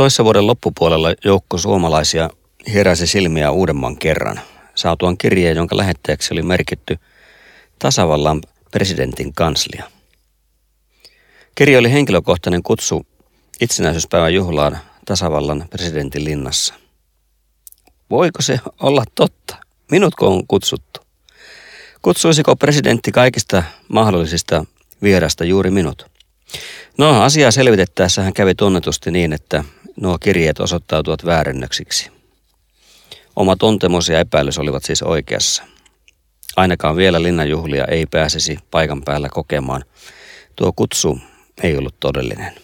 Toissa vuoden loppupuolella joukko suomalaisia heräsi silmiä uudemman kerran saatuaan kirjeen, jonka lähettäjäksi oli merkitty tasavallan presidentin kanslia. Kirje oli henkilökohtainen kutsu itsenäisyyspäivän juhlaan tasavallan presidentin linnassa. Voiko se olla totta? Minutko on kutsuttu? Kutsuisiko presidentti kaikista mahdollisista vierasta juuri minut? No, asiaa selvitettäessä hän kävi tunnetusti niin, että nuo kirjeet osoittautuvat väärennöksiksi. Oma tuntemus ja epäilys olivat siis oikeassa. Ainakaan vielä linnanjuhlia ei pääsisi paikan päällä kokemaan. Tuo kutsu ei ollut todellinen.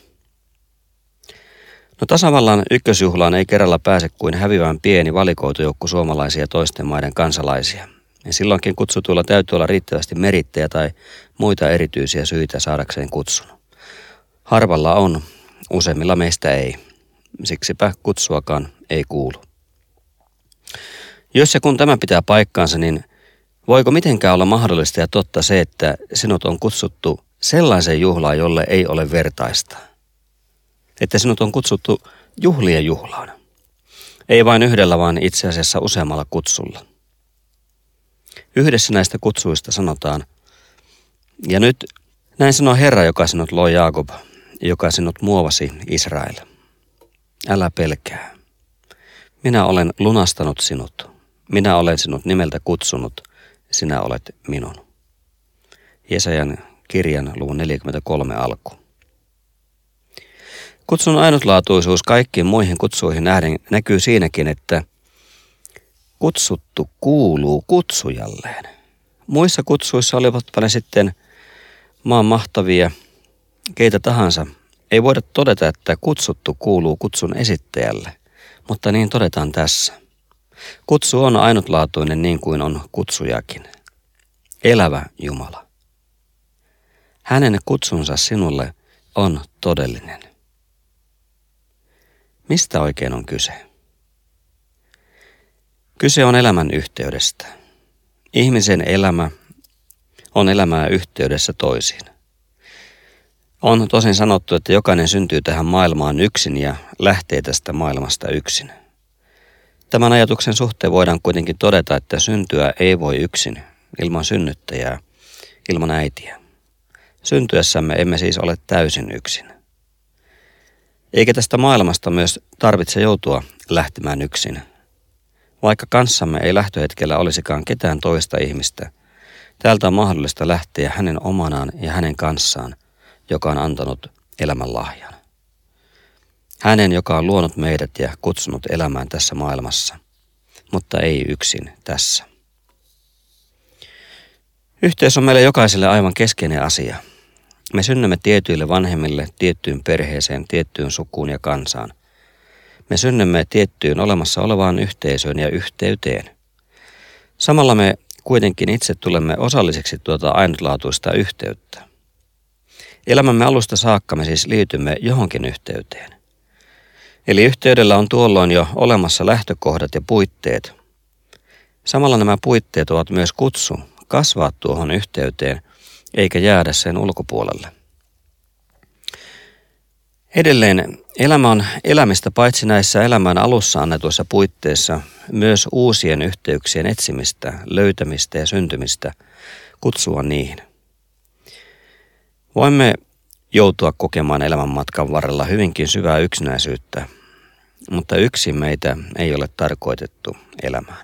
No, tasavallan ykkösjuhlaan ei kerralla pääse kuin häviävän pieni valikoitu joukko suomalaisia toisten maiden kansalaisia. Ja silloinkin kutsutuilla täytyy olla riittävästi merittejä tai muita erityisiä syitä saadakseen kutsun. Harvalla on, useimmilla meistä ei. Siksipä kutsuakaan ei kuulu. Jos ja kun tämä pitää paikkaansa, niin voiko mitenkään olla mahdollista ja totta se, että sinut on kutsuttu sellaiseen juhlaan, jolle ei ole vertaista? Että sinut on kutsuttu juhlien juhlaan. Ei vain yhdellä, vaan itse asiassa useammalla kutsulla. Yhdessä näistä kutsuista sanotaan, ja nyt näin sanoo Herra, joka sinut loi Jaakob, joka sinut muovasi Israel. Älä pelkää. Minä olen lunastanut sinut. Minä olen sinut nimeltä kutsunut. Sinä olet minun. Jesajan kirjan luvun 43 alku. Kutsun ainutlaatuisuus kaikkiin muihin kutsuihin nähden näkyy siinäkin, että kutsuttu kuuluu kutsujalleen. Muissa kutsuissa olivatpa ne sitten maan mahtavia, keitä tahansa. Ei voida todeta, että kutsuttu kuuluu kutsun esittäjälle, mutta niin todetaan tässä. Kutsu on ainutlaatuinen niin kuin on kutsujakin. Elävä Jumala. Hänen kutsunsa sinulle on todellinen. Mistä oikein on kyse? Kyse on elämän yhteydestä. Ihmisen elämä on elämää yhteydessä toisiin. On tosin sanottu, että jokainen syntyy tähän maailmaan yksin ja lähtee tästä maailmasta yksin. Tämän ajatuksen suhteen voidaan kuitenkin todeta, että syntyä ei voi yksin, ilman synnyttäjää, ilman äitiä. Syntyessämme emme siis ole täysin yksin. Eikä tästä maailmasta myös tarvitse joutua lähtemään yksin. Vaikka kanssamme ei lähtöhetkellä olisikaan ketään toista ihmistä, täältä on mahdollista lähteä hänen omanaan ja hänen kanssaan, joka on antanut elämän lahjan. Hänen, joka on luonut meidät ja kutsunut elämään tässä maailmassa, mutta ei yksin tässä. Yhteys on meille jokaiselle aivan keskeinen asia. Me synnymme tietyille vanhemmille, tiettyyn perheeseen, tiettyyn sukuun ja kansaan. Me synnymme tiettyyn olemassa olevaan yhteisöön ja yhteyteen. Samalla me kuitenkin itse tulemme osalliseksi tuota ainutlaatuista yhteyttä. Elämämme alusta saakka me siis liitymme johonkin yhteyteen. Eli yhteydellä on tuolloin jo olemassa lähtökohdat ja puitteet. Samalla nämä puitteet ovat myös kutsu kasvaa tuohon yhteyteen, eikä jäädä sen ulkopuolelle. Edelleen elämä on elämistä paitsi näissä elämän alussa annetuissa puitteissa, myös uusien yhteyksien etsimistä, löytämistä ja syntymistä, kutsua niihin. Voimme joutua kokemaan elämän matkan varrella hyvinkin syvää yksinäisyyttä, mutta yksin meitä ei ole tarkoitettu elämään.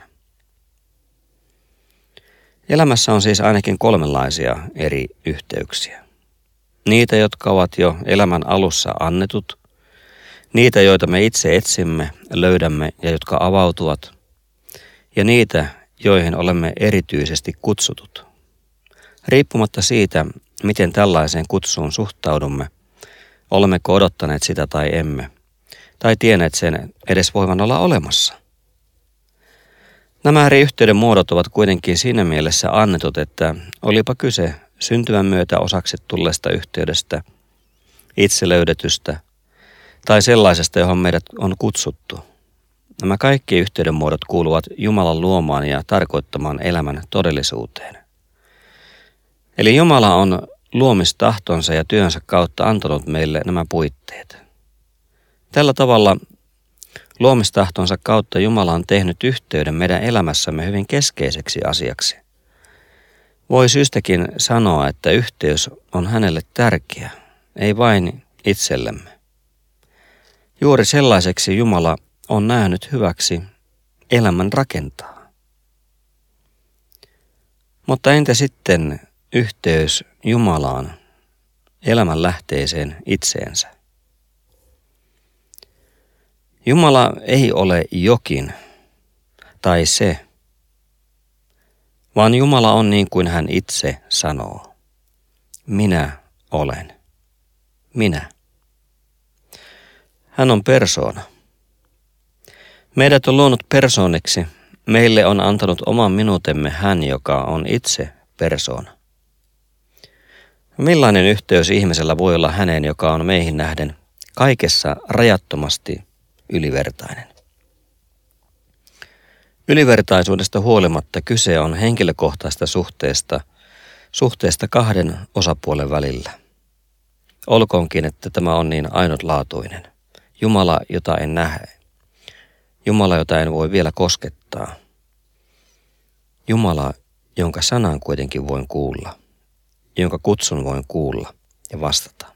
Elämässä on siis ainakin kolmenlaisia eri yhteyksiä. Niitä, jotka ovat jo elämän alussa annetut, niitä, joita me itse etsimme, löydämme ja jotka avautuvat, ja niitä, joihin olemme erityisesti kutsutut. Riippumatta siitä, miten tällaiseen kutsuun suhtaudumme, olemmeko odottaneet sitä tai emme, tai tienneet sen edes voivan olla olemassa. Nämä eri yhteyden muodot ovat kuitenkin siinä mielessä annetut, että olipa kyse syntymän myötä osaksi tulleesta yhteydestä, itse löydetystä tai sellaisesta, johon meidät on kutsuttu. Nämä kaikki yhteyden muodot kuuluvat Jumalan luomaan ja tarkoittamaan elämän todellisuuteen. Eli Jumala on luomistahtonsa ja työnsä kautta antanut meille nämä puitteet. Tällä tavalla luomistahtonsa kautta Jumala on tehnyt yhteyden meidän elämässämme hyvin keskeiseksi asiaksi. Voi syystäkin sanoa, että yhteys on hänelle tärkeä, ei vain itsellemme. Juuri sellaiseksi Jumala on nähnyt hyväksi elämän rakentaa. Mutta entä sitten yhteys Jumalaan, elämän lähteeseen itseensä? Jumala ei ole jokin tai se, vaan Jumala on niin kuin hän itse sanoo. Minä olen. Minä. Hän on persoona. Meidät on luonut persooniksi. Meille on antanut oman minuutemme hän, joka on itse persoona. Millainen yhteys ihmisellä voi olla häneen, joka on meihin nähden kaikessa rajattomasti ylivertainen? Ylivertaisuudesta huolimatta kyse on henkilökohtaista suhteesta kahden osapuolen välillä. Olkoonkin, että tämä on niin ainutlaatuinen. Jumala, jota en näe. Jumala, jota en voi vielä koskettaa. Jumala, jonka sanan kuitenkin voin kuulla, jonka kutsun voin kuulla ja vastata.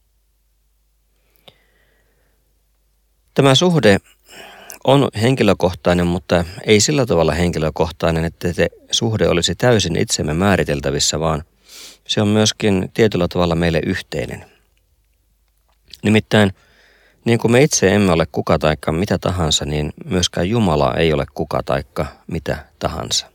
Tämä suhde on henkilökohtainen, mutta ei sillä tavalla henkilökohtainen, että se suhde olisi täysin itsemme määriteltävissä, vaan se on myöskin tietyllä tavalla meille yhteinen. Nimittäin, niin kuin me itse emme ole kuka taikka mitä tahansa, niin myöskään Jumala ei ole kuka taikka mitä tahansa.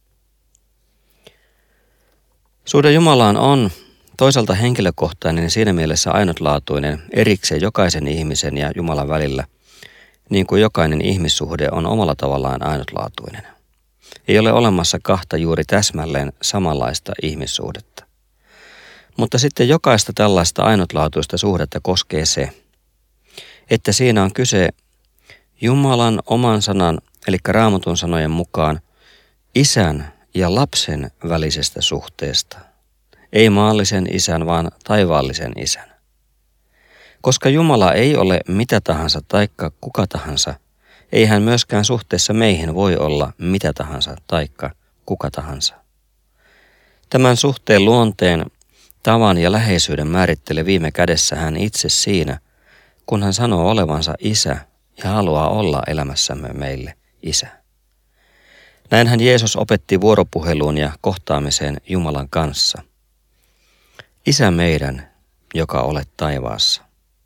Suhde Jumalaan on toisaalta henkilökohtainen siinä mielessä ainutlaatuinen erikseen jokaisen ihmisen ja Jumalan välillä, niin kuin jokainen ihmissuhde on omalla tavallaan ainutlaatuinen. Ei ole olemassa kahta juuri täsmälleen samanlaista ihmissuhdetta. Mutta sitten jokaista tällaista ainutlaatuista suhdetta koskee se, että siinä on kyse Jumalan oman sanan, eli Raamatun sanojen mukaan, isän ja lapsen välisestä suhteesta. Ei maallisen isän, vaan taivaallisen isän. Koska Jumala ei ole mitä tahansa taikka kuka tahansa, ei hän myöskään suhteessa meihin voi olla mitä tahansa taikka kuka tahansa. Tämän suhteen luonteen, tavan ja läheisyyden määrittelee viime kädessä hän itse siinä, kun hän sanoo olevansa isä ja haluaa olla elämässämme meille isä. Näinhän Jeesus opetti vuoropuheluun ja kohtaamiseen Jumalan kanssa. Isä meidän, joka olet taivaassa.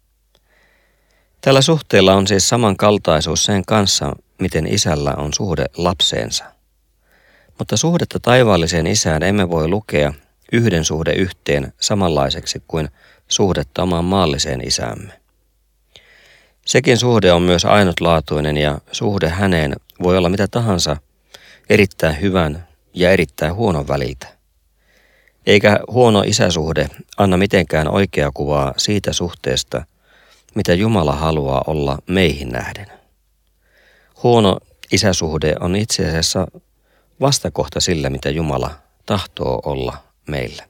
Tällä suhteella on siis samankaltaisuus sen kanssa, miten isällä on suhde lapseensa. Mutta suhdetta taivaalliseen isään emme voi lukea yhden suhde yhteen samanlaiseksi kuin suhdetta omaan maalliseen isäämme. Sekin suhde on myös ainutlaatuinen ja suhde häneen voi olla mitä tahansa erittäin hyvän ja erittäin huonon väliltä. Eikä huono isäsuhde anna mitenkään oikeaa kuvaa siitä suhteesta, mitä Jumala haluaa olla meihin nähden. Huono isäsuhde on itse asiassa vastakohta sille, mitä Jumala tahtoo olla meille.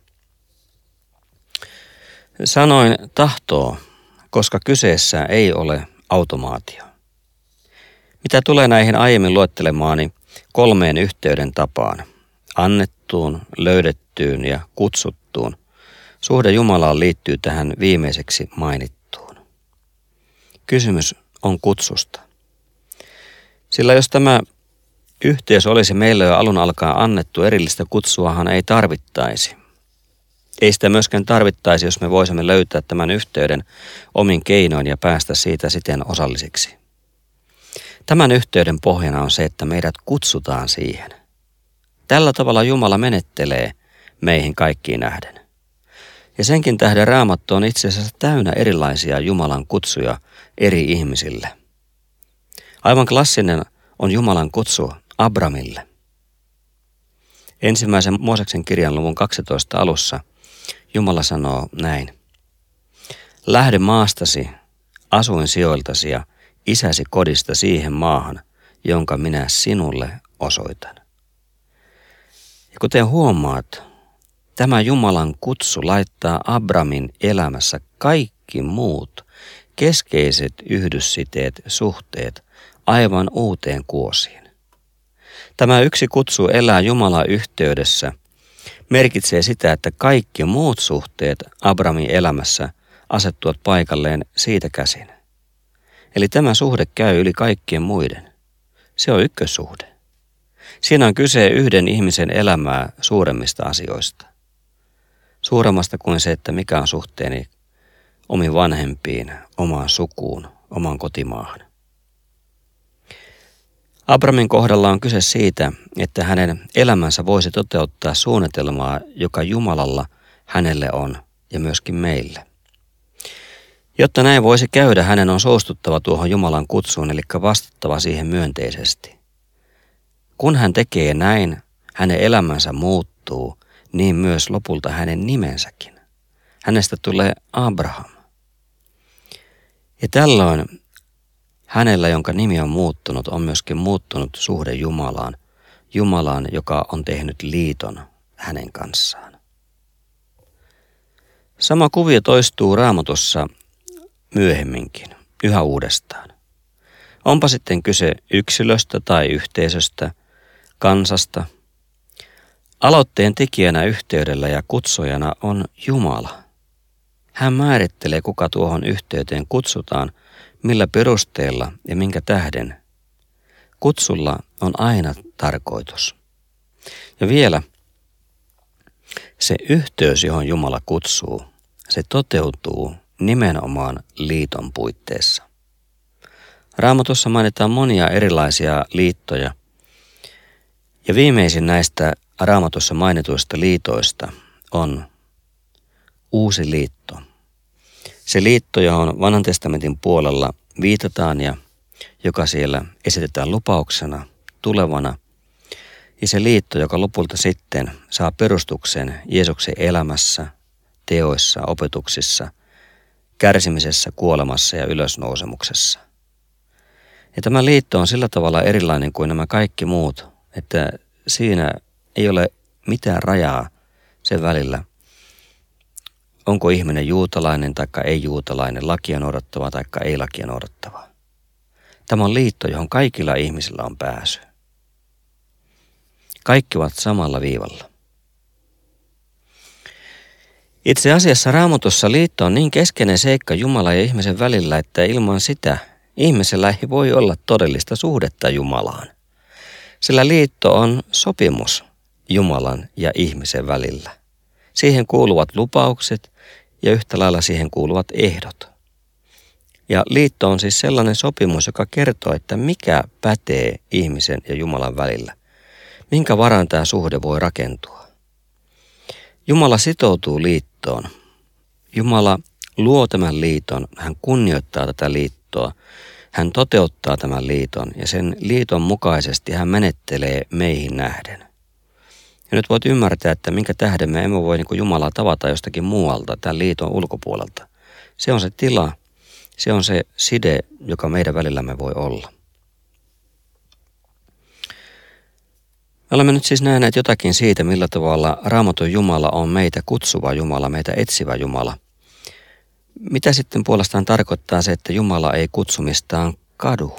Sanoin tahtoo, koska kyseessä ei ole automaatio. Mitä tulee näihin aiemmin luettelemaani 3 yhteyden tapaan, annettuun, löydettyyn ja kutsuttuun, suhde Jumalaan liittyy tähän viimeiseksi mainittuun. Kysymys on kutsusta. Sillä jos tämä yhteys olisi meille jo alun alkaen annettu, erillistä kutsuahan ei tarvittaisi. Ei sitä myöskään tarvittaisi, jos me voisimme löytää tämän yhteyden omin keinoin ja päästä siitä siten osallisiksi. Tämän yhteyden pohjana on se, että meidät kutsutaan siihen. Tällä tavalla Jumala menettelee meihin kaikkiin nähden. Ja senkin tähden Raamattu on itse asiassa täynnä erilaisia Jumalan kutsuja eri ihmisille. Aivan klassinen on Jumalan kutsu Abramille. Ensimmäisen Mooseksen kirjan luvun 12 alussa Jumala sanoo näin. Lähde maastasi, asuinsijoiltasi ja isäsi kodista siihen maahan, jonka minä sinulle osoitan. Ja kuten huomaat, tämä Jumalan kutsu laittaa Abramin elämässä kaikki muut keskeiset yhdyssiteet, suhteet aivan uuteen kuosiin. Tämä yksi kutsu elää Jumalan yhteydessä merkitsee sitä, että kaikki muut suhteet Abrahamin elämässä asettuvat paikalleen siitä käsin. Eli tämä suhde käy yli kaikkien muiden. Se on ykkössuhde. Siinä on kyse yhden ihmisen elämää suuremmista asioista. Suuremmasta kuin se, että mikä on suhteeni omiin vanhempiin, omaan sukuun, omaan kotimaahan. Abrahamin kohdalla on kyse siitä, että hänen elämänsä voisi toteuttaa suunnitelmaa, joka Jumalalla hänelle on ja myöskin meille. Jotta näin voisi käydä, hänen on suostuttava tuohon Jumalan kutsuun, eli vastattava siihen myönteisesti. Kun hän tekee näin, hänen elämänsä muuttuu, niin myös lopulta hänen nimensäkin. Hänestä tulee Abraham. Ja tällöin hänellä, jonka nimi on muuttunut, on myöskin muuttunut suhde Jumalaan. Jumalaan, joka on tehnyt liiton hänen kanssaan. Sama kuvio toistuu Raamatussa myöhemminkin, yhä uudestaan. Onpa sitten kyse yksilöstä tai yhteisöstä, kansasta. Aloitteen tekijänä yhteydellä ja kutsujana on Jumala. Hän määrittelee, kuka tuohon yhteyteen kutsutaan, millä perusteella ja minkä tähden. Kutsulla on aina tarkoitus. Ja vielä se yhteys, johon Jumala kutsuu, se toteutuu nimenomaan liiton puitteissa. Raamatussa mainitaan monia erilaisia liittoja, ja viimeisin näistä Raamatussa mainituista liitoista on uusi liitto. Se liitto, johon Vanhan testamentin puolella viitataan ja joka siellä esitetään lupauksena tulevana, ja se liitto, joka lopulta sitten saa perustuksen Jeesuksen elämässä, teoissa, opetuksissa, kärsimisessä, kuolemassa ja ylösnousemuksessa. Ja tämä liitto on sillä tavalla erilainen kuin nämä kaikki muut, että siinä ei ole mitään rajaa sen välillä, onko ihminen juutalainen tai ei-juutalainen, lakia noudattava tai ei lakia noudattava. Tämä on liitto, johon kaikilla ihmisillä on pääsy. Kaikki ovat samalla viivalla. Itse asiassa Raamatussa liitto on niin keskeinen seikka Jumalan ja ihmisen välillä, että ilman sitä ihmisellä ei voi olla todellista suhdetta Jumalaan. Sillä liitto on sopimus Jumalan ja ihmisen välillä. Siihen kuuluvat lupaukset ja yhtä lailla siihen kuuluvat ehdot. Ja liitto on siis sellainen sopimus, joka kertoo, että mikä pätee ihmisen ja Jumalan välillä. Minkä varaan tämä suhde voi rakentua. Jumala sitoutuu liittoon. Jumala luo tämän liiton, hän kunnioittaa tätä liittoa, hän toteuttaa tämän liiton ja sen liiton mukaisesti hän menettelee meihin nähden. Ja nyt voit ymmärtää, että minkä tähden me emme voi Jumalaa tavata jostakin muualta, tämän liiton ulkopuolelta. Se on se tila, se on se side, joka meidän välillämme voi olla. Me olemme nyt siis nähneet jotakin siitä, millä tavalla Raamatun Jumala on meitä kutsuva Jumala, meitä etsivä Jumala. Mitä sitten puolestaan tarkoittaa se, että Jumala ei kutsumistaan kadu?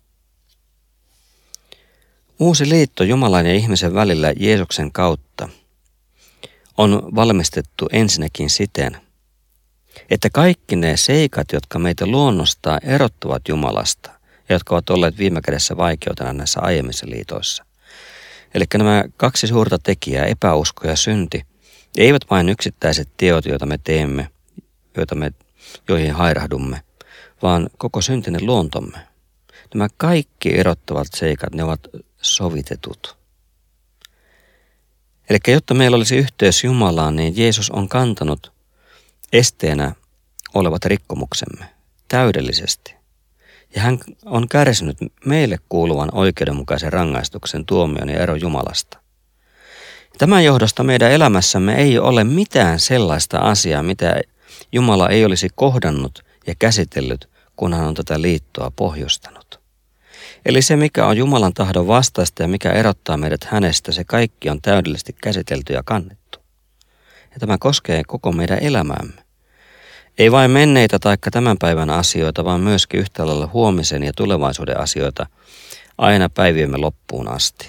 Uusi liitto Jumalan ja ihmisen välillä Jeesuksen kautta on valmistettu ensinnäkin siten, että kaikki ne seikat, jotka meitä luonnostaan erottavat Jumalasta ja jotka ovat olleet viime kädessä vaikeutena näissä aiemmissa liitoissa. Eli nämä kaksi suurta tekijää, epäusko ja synti, eivät vain yksittäiset teot, joita me teemme, joihin hairahdumme, vaan koko syntinen luontomme. Nämä kaikki erottavat seikat, ne ovat sovitetut. Eli jotta meillä olisi yhteys Jumalaan, niin Jeesus on kantanut esteenä olevat rikkomuksemme täydellisesti. Ja hän on kärsinyt meille kuuluvan oikeudenmukaisen rangaistuksen, tuomion ja eron Jumalasta. Tämän johdosta meidän elämässämme ei ole mitään sellaista asiaa, mitä Jumala ei olisi kohdannut ja käsitellyt, kun hän on tätä liittoa pohjustanut. Eli se, mikä on Jumalan tahdon vastaista ja mikä erottaa meidät hänestä, se kaikki on täydellisesti käsitelty ja kannettu. Ja tämä koskee koko meidän elämäämme. Ei vain menneitä taikka tämän päivän asioita, vaan myöskin yhtä lailla huomisen ja tulevaisuuden asioita aina päiviemme loppuun asti.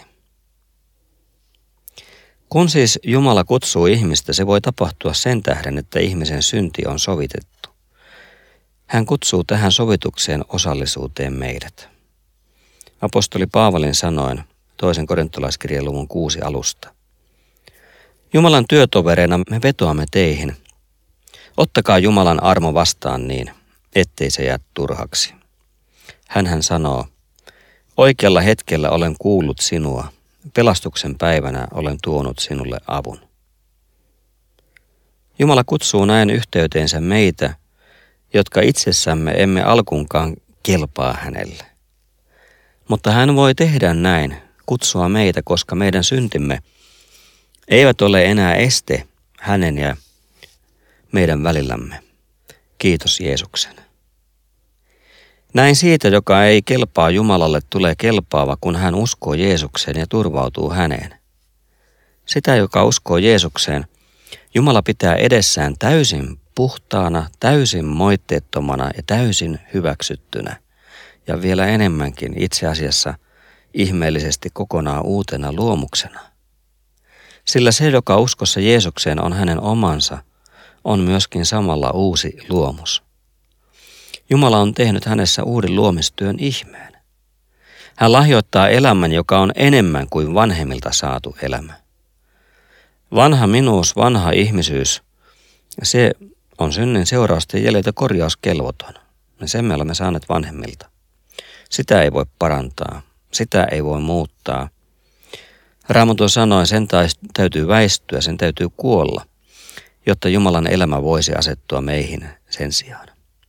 Kun siis Jumala kutsuu ihmistä, se voi tapahtua sen tähden, että ihmisen synti on sovitettu. Hän kutsuu tähän sovitukseen osallisuuteen meidät. Apostoli Paavalin sanoen 2. korintolaiskirjeen luvun 6 alusta. Jumalan työtovereina me vetoamme teihin. Ottakaa Jumalan armo vastaan niin, ettei se jää turhaksi. Hänhän sanoo, oikealla hetkellä olen kuullut sinua, pelastuksen päivänä olen tuonut sinulle avun. Jumala kutsuu näin yhteyteensä meitä, jotka itsessämme emme alkuunkaan kelpaa hänelle. Mutta hän voi tehdä näin, kutsua meitä, koska meidän syntimme eivät ole enää este hänen ja meidän välillämme. Kiitos Jeesuksen. Näin siitä, joka ei kelpaa Jumalalle, tulee kelpaava, kun hän uskoo Jeesukseen ja turvautuu häneen. Sitä, joka uskoo Jeesukseen, Jumala pitää edessään täysin puhtaana, täysin moitteettomana ja täysin hyväksyttynä. Ja vielä enemmänkin itse asiassa ihmeellisesti kokonaan uutena luomuksena. Sillä se, joka uskossa Jeesukseen on hänen omansa, on myöskin samalla uusi luomus. Jumala on tehnyt hänessä uuden luomistyön ihmeen. Hän lahjoittaa elämän, joka on enemmän kuin vanhemmilta saatu elämä. Vanha minuus, vanha ihmisyys, se on synnin seurausten jäljiltä korjauskelvoton. Ja sen me olemme saaneet vanhemmilta. Sitä ei voi parantaa, sitä ei voi muuttaa. Raamattu sanoi, sen täytyy väistyä, sen täytyy kuolla, jotta Jumalan elämä voisi asettua meihin sen sijaan.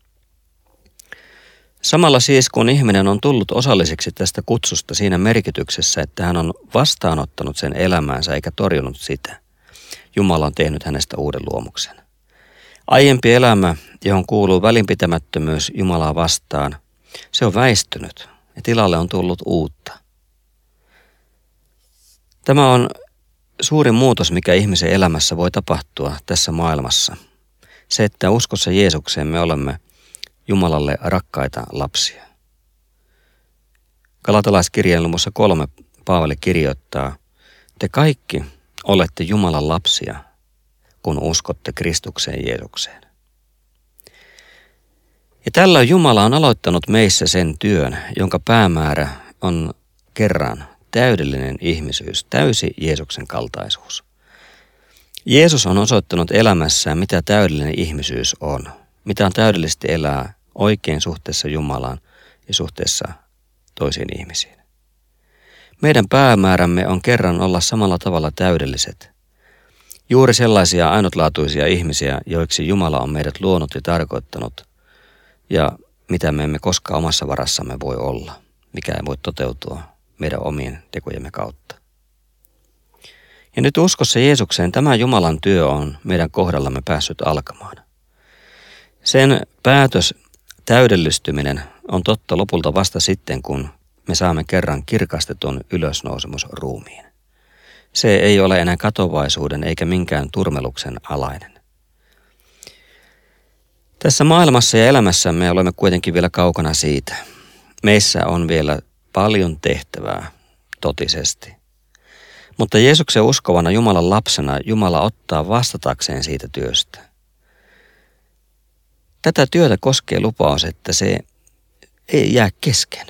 Samalla siis, kun ihminen on tullut osalliseksi tästä kutsusta siinä merkityksessä, että hän on vastaanottanut sen elämäänsä eikä torjunut sitä, Jumala on tehnyt hänestä uuden luomuksen. Aiempi elämä, johon kuuluu välinpitämättömyys Jumalaa vastaan, se on väistynyt ja tilalle on tullut uutta. Tämä on suuri muutos, mikä ihmisen elämässä voi tapahtua tässä maailmassa. Se, että uskossa Jeesukseen me olemme Jumalalle rakkaita lapsia. Galatalaiskirjeen luvussa 3 Paavali kirjoittaa, te kaikki olette Jumalan lapsia, kun uskotte Kristukseen Jeesukseen. Ja tällä Jumala on aloittanut meissä sen työn, jonka päämäärä on kerran täydellinen ihmisyys, täysi Jeesuksen kaltaisuus. Jeesus on osoittanut elämässään, mitä täydellinen ihmisyys on, mitä on täydellisesti elää oikein suhteessa Jumalaan ja suhteessa toisiin ihmisiin. Meidän päämäärämme on kerran olla samalla tavalla täydelliset. Juuri sellaisia ainutlaatuisia ihmisiä, joiksi Jumala on meidät luonut ja tarkoittanut, ja mitä me emme koskaan omassa varassamme voi olla, mikä ei voi toteutua meidän omien tekojemme kautta. Ja nyt uskossa Jeesukseen tämä Jumalan työ on meidän kohdallamme päässyt alkamaan. Sen päätös täydellistyminen on totta lopulta vasta sitten, kun me saamme kerran kirkastetun ylösnousemusruumiin. Se ei ole enää katovaisuuden eikä minkään turmeluksen alainen. Tässä maailmassa ja elämässämme olemme kuitenkin vielä kaukana siitä. Meissä on vielä paljon tehtävää totisesti. Mutta Jeesuksen uskovana Jumalan lapsena Jumala ottaa vastatakseen siitä työstä. Tätä työtä koskee lupaus, että se ei jää kesken.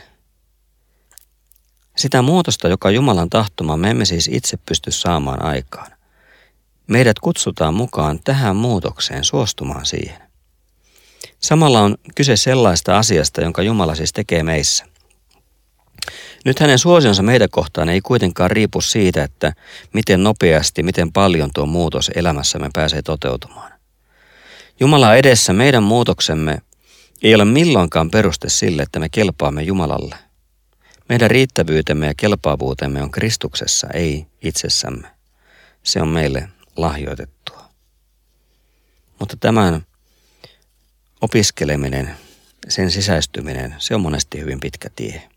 Sitä muutosta, joka Jumalan tahtoma, me emme siis itse pysty saamaan aikaan. Meidät kutsutaan mukaan tähän muutokseen, suostumaan siihen. Samalla on kyse sellaista asiasta, jonka Jumala siis tekee meissä. Nyt hänen suosionsa meitä kohtaan ei kuitenkaan riipu siitä, että miten nopeasti, miten paljon tuo muutos elämässämme pääsee toteutumaan. Jumala edessä meidän muutoksemme ei ole milloinkaan peruste sille, että me kelpaamme Jumalalle. Meidän riittävyytemme ja kelpaavuutemme on Kristuksessa, ei itsessämme. Se on meille lahjoitettua. Mutta tämän opiskeleminen, sen sisäistyminen, se on monesti hyvin pitkä tie.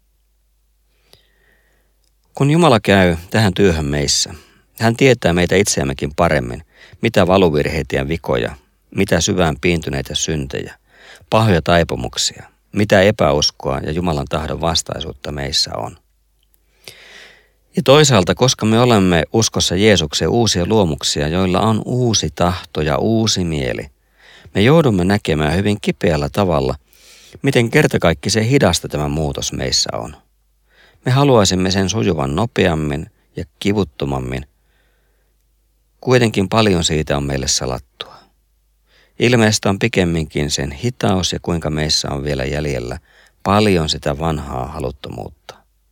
Kun Jumala käy tähän työhön meissä, hän tietää meitä itseämmekin paremmin, mitä valuvirheitä ja vikoja mitä syvään piintyneitä syntejä, pahoja taipumuksia, mitä epäuskoa ja Jumalan tahdon vastaisuutta meissä on. Ja toisaalta, koska me olemme uskossa Jeesukseen uusia luomuksia, joilla on uusi tahto ja uusi mieli, me joudumme näkemään hyvin kipeällä tavalla, miten kertakaikkisen hidasta tämä muutos meissä on. Me haluaisimme sen sujuvan nopeammin ja kivuttomammin. Kuitenkin paljon siitä on meille salattua. Ilmeistä on pikemminkin sen hitaus ja kuinka meissä on vielä jäljellä paljon sitä vanhaa haluttomuutta.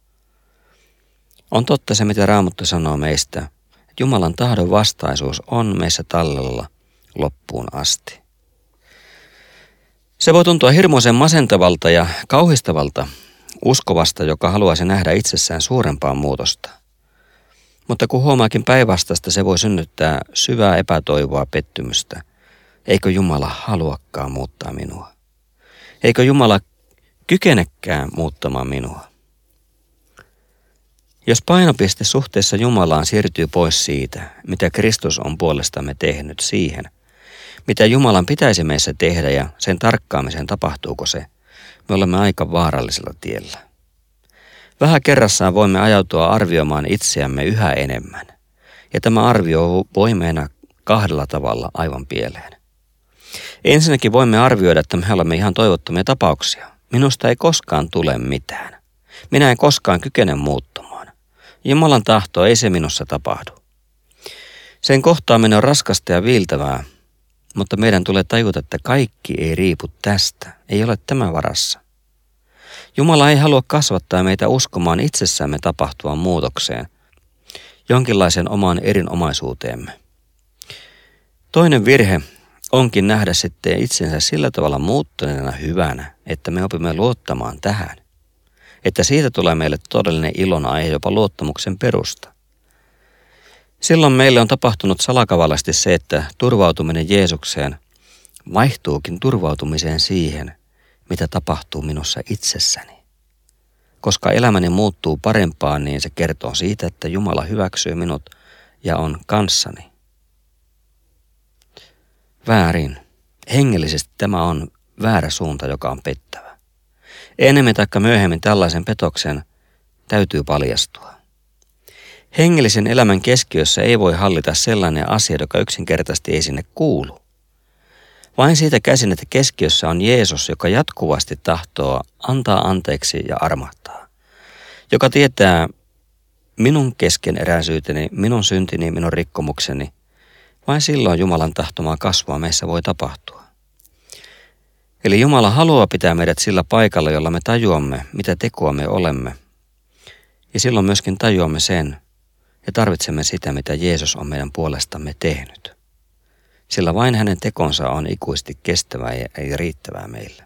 On totta se, mitä Raamattu sanoo meistä, että Jumalan tahdon vastaisuus on meissä tallella loppuun asti. Se voi tuntua hirmuisen masentavalta ja kauhistavalta uskovasta, joka haluaisi nähdä itsessään suurempaa muutosta. Mutta kun huomaakin päinvastaista, se voi synnyttää syvää epätoivoa, pettymystä. Eikö Jumala haluakaan muuttaa minua? Eikö Jumala kykenekään muuttamaan minua? Jos painopiste suhteessa Jumalaan siirtyy pois siitä, mitä Kristus on puolestamme tehnyt, siihen, mitä Jumalan pitäisi meissä tehdä ja sen tarkkaamiseen tapahtuuko se, me olemme aika vaarallisella tiellä. Vähän kerrassaan voimme ajautua arvioimaan itseämme yhä enemmän, ja tämä arvio voi mennä kahdella tavalla aivan pieleen. Ensinnäkin voimme arvioida, että me olemme ihan toivottomia tapauksia. Minusta ei koskaan tule mitään. Minä en koskaan kykene muuttumaan. Jumalan tahto ei se minussa tapahdu. Sen kohtaaminen on raskasta ja viiltävää, mutta meidän tulee tajuta, että kaikki ei riipu tästä, ei ole tämän varassa. Jumala ei halua kasvattaa meitä uskomaan itsessämme tapahtuvaan muutokseen, jonkinlaisen omaan erinomaisuuteemme. Toinen virhe onkin nähdä sitten itsensä sillä tavalla muuttuneena hyvänä, että me opimme luottamaan tähän. Että siitä tulee meille todellinen ilon aihe, jopa luottamuksen perusta. Silloin meille on tapahtunut salakavallasti se, että turvautuminen Jeesukseen vaihtuukin turvautumiseen siihen, mitä tapahtuu minussa itsessäni. Koska elämäni muuttuu parempaan, niin se kertoo siitä, että Jumala hyväksyy minut ja on kanssani. Väärin. Hengellisesti tämä on väärä suunta, joka on pettävä. Enemmän taikka myöhemmin tällaisen petoksen täytyy paljastua. Hengellisen elämän keskiössä ei voi hallita sellainen asia, joka yksinkertaisesti ei sinne kuulu. Vain siitä käsin, että keskiössä on Jeesus, joka jatkuvasti tahtoo antaa anteeksi ja armahtaa. Joka tietää minun keskeneräisyyteni, minun syntini, minun rikkomukseni. Vain silloin Jumalan tahtomaa kasvua meissä voi tapahtua. Eli Jumala haluaa pitää meidät sillä paikalla, jolla me tajuamme, mitä tekoa me olemme. Ja silloin myöskin tajuamme sen, ja tarvitsemme sitä, mitä Jeesus on meidän puolestamme tehnyt. Sillä vain hänen tekonsa on ikuisesti kestävää ja riittävää meille.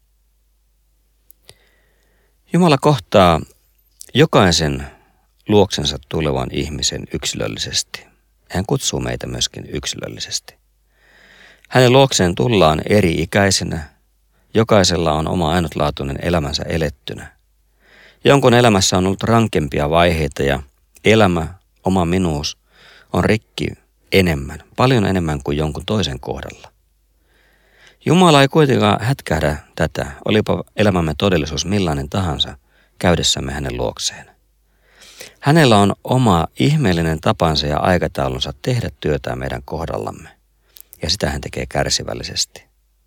Jumala kohtaa jokaisen luoksensa tulevan ihmisen yksilöllisesti. Hän kutsuu meitä myöskin yksilöllisesti. Hänen luokseen tullaan eri-ikäisenä. Jokaisella on oma ainutlaatuinen elämänsä elettynä. Jonkun elämässä on ollut rankempia vaiheita ja elämä, oma minuus, on rikki enemmän, paljon enemmän kuin jonkun toisen kohdalla. Jumala ei kuitenkaan hätkähdä tätä, olipa elämämme todellisuus millainen tahansa, käydessämme hänen luokseen. Hänellä on oma ihmeellinen tapansa ja aikataulunsa tehdä työtä meidän kohdallamme, ja sitä hän tekee kärsivällisesti.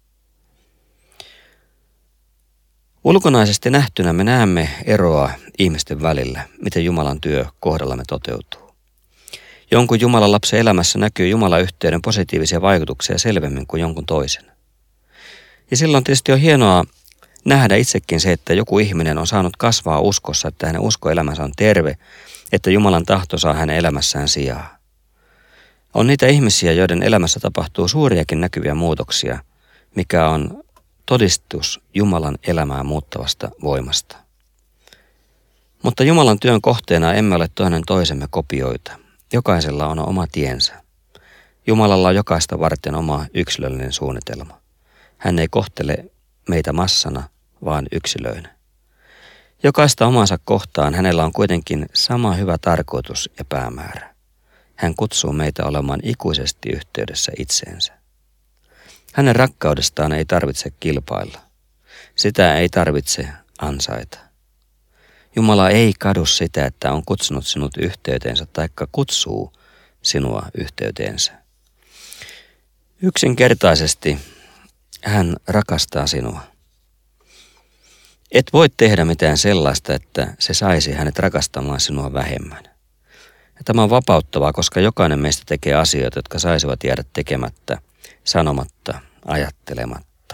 Ulkonaisesti nähtynä me näemme eroa ihmisten välillä, miten Jumalan työ kohdallamme toteutuu. Jonkun Jumalan lapsen elämässä näkyy Jumala-yhteyden positiivisia vaikutuksia selvemmin kuin jonkun toisen. Ja silloin tietysti on hienoa nähdä itsekin se, että joku ihminen on saanut kasvaa uskossa, että hänen uskoelämänsä on terve, että Jumalan tahto saa hänen elämässään sijaa. On niitä ihmisiä, joiden elämässä tapahtuu suuriakin näkyviä muutoksia, mikä on todistus Jumalan elämää muuttavasta voimasta. Mutta Jumalan työn kohteena emme ole toinen toisemme kopioita. Jokaisella on oma tiensä. Jumalalla on jokaista varten oma yksilöllinen suunnitelma. Hän ei kohtele meitä massana, vaan yksilöinä. Jokaista omansa kohtaan hänellä on kuitenkin sama hyvä tarkoitus ja päämäärä. Hän kutsuu meitä olemaan ikuisesti yhteydessä itseensä. Hänen rakkaudestaan ei tarvitse kilpailla. Sitä ei tarvitse ansaita. Jumala ei kadu sitä, että on kutsunut sinut yhteyteensä taikka kutsuu sinua yhteyteensä. Yksinkertaisesti hän rakastaa sinua. Et voi tehdä mitään sellaista, että se saisi hänet rakastamaan sinua vähemmän. Ja tämä on vapauttavaa, koska jokainen meistä tekee asioita, jotka saisivat jäädä tekemättä, sanomatta, ajattelematta.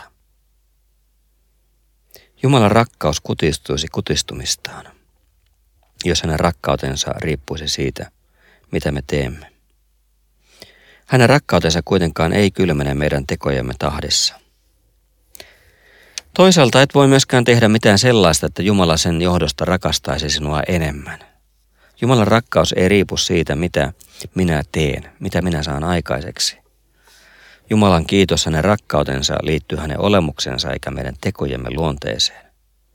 Jumalan rakkaus kutistuisi kutistumistaan, jos hänen rakkautensa riippuisi siitä, mitä me teemme. Hänen rakkautensa kuitenkaan ei kylmene meidän tekojemme tahdissa. Toisaalta et voi myöskään tehdä mitään sellaista, että Jumala sen johdosta rakastaisi sinua enemmän. Jumalan rakkaus ei riipu siitä, mitä minä teen, mitä minä saan aikaiseksi. Jumalan kiitos, hänen rakkautensa liittyy hänen olemuksensa eikä meidän tekojemme luonteeseen.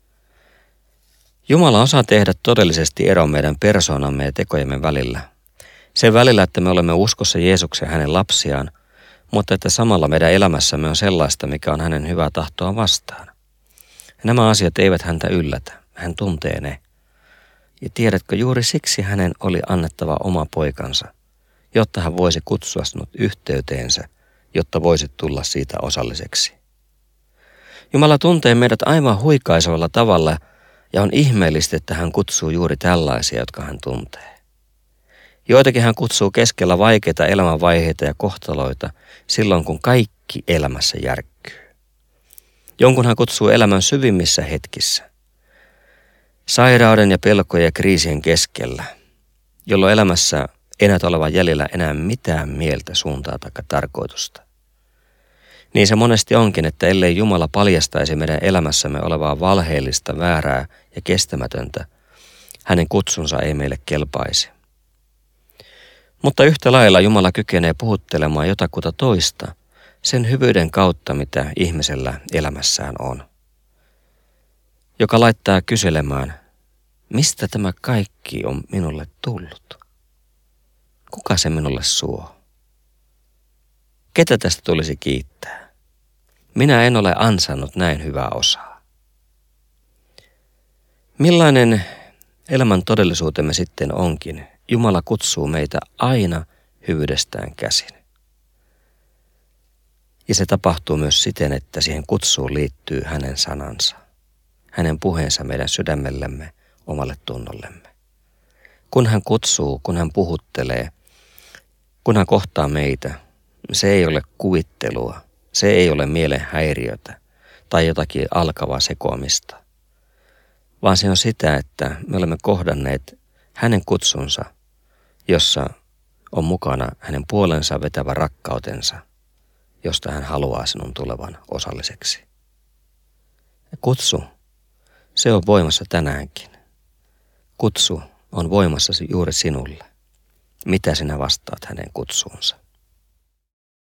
Jumala osaa tehdä todellisesti eron meidän persoonamme ja tekojemme välillä. Sen välillä, että me olemme uskossa Jeesukseen hänen lapsiaan, mutta että samalla meidän elämässämme on sellaista, mikä on hänen hyvää tahtoa vastaan. Ja nämä asiat eivät häntä yllätä. Hän tuntee ne. Ja tiedätkö, juuri siksi hänen oli annettava oma poikansa, jotta hän voisi kutsua sinut yhteyteensä, jotta voisit tulla siitä osalliseksi. Jumala tuntee meidät aivan huikaisevalla tavalla ja on ihmeellistä, että hän kutsuu juuri tällaisia, jotka hän tuntee. Joitakin hän kutsuu keskellä vaikeita elämänvaiheita ja kohtaloita silloin, kun kaikki elämässä järkkyy. Jonkun hän kutsuu elämän syvimmissä hetkissä, sairauden ja pelkojen ja kriisien keskellä, jolloin elämässä ei näytä olevan jäljellä enää mitään mieltä, suuntaa tai tarkoitusta. Niin se monesti onkin, että ellei Jumala paljastaisi meidän elämässämme olevaa valheellista, väärää ja kestämätöntä, hänen kutsunsa ei meille kelpaisi. Mutta yhtä lailla Jumala kykenee puhuttelemaan jotakuta toista sen hyvyyden kautta, mitä ihmisellä elämässään on. Joka laittaa kyselemään, mistä tämä kaikki on minulle tullut? Kuka se minulle suo? Ketä tästä tulisi kiittää? Minä en ole ansainnut näin hyvää osaa. Millainen elämän todellisuutemme sitten onkin, Jumala kutsuu meitä aina hyvyydestään käsin. Ja se tapahtuu myös siten, että siihen kutsuun liittyy hänen sanansa, hänen puheensa meidän sydämellemme, omalle tunnollemme. Kun hän kutsuu, kun hän puhuttelee, kun hän kohtaa meitä, se ei ole kuvittelua, se ei ole mielen häiriötä tai jotakin alkavaa sekoamista, vaan se on sitä, että me olemme kohdanneet hänen kutsunsa, jossa on mukana hänen puolensa vetävä rakkautensa, josta hän haluaa sinun tulevan osalliseksi. Ja kutsu, se on voimassa tänäänkin. Kutsu on voimassa juuri sinulle. Mitä sinä vastaat hänen kutsuunsa?